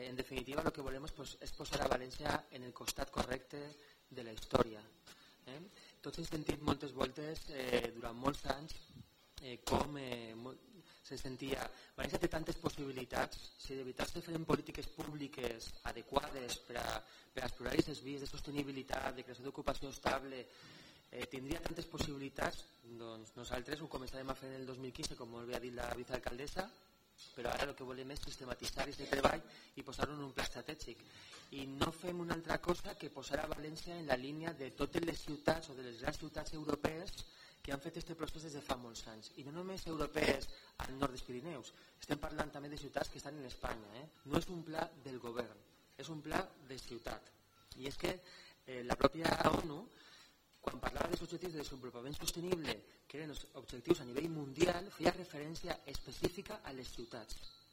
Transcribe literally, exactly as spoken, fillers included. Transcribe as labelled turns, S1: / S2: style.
S1: En definitiva, el que volem és posar a València en el costat correcte de la història. Eh? Tots hem sentit moltes voltes eh, durant molts anys eh, com eh, se sentia València té tantes possibilitats, si de veritat se feien polítiques públiques adequades per a, per a explorar aquestes vies de sostenibilitat, de creació d'ocupació estable, eh, tindria tantes possibilitats, doncs nosaltres ho començarem a fer en el dos mil quinze, com molt bé ha dit la vicealcaldessa, però ara el que volem és sistematitzar aquest treball i posar-ho en un pla estratègic. I no fem una altra cosa que posar a València en la línia de totes les ciutats o de les grans ciutats europees que han fet aquest procés des de fa molts anys. I no només europees al nord dels Pirineus, estem parlant també de ciutats que estan en Espanya. Eh? No és un pla del govern, és un pla de ciutat. I és que eh, la pròpia ONU, quan parlava dels objectius de desenvolupament sostenible, que eren els objectius a nivell mundial, feia referència específica a les ciutats.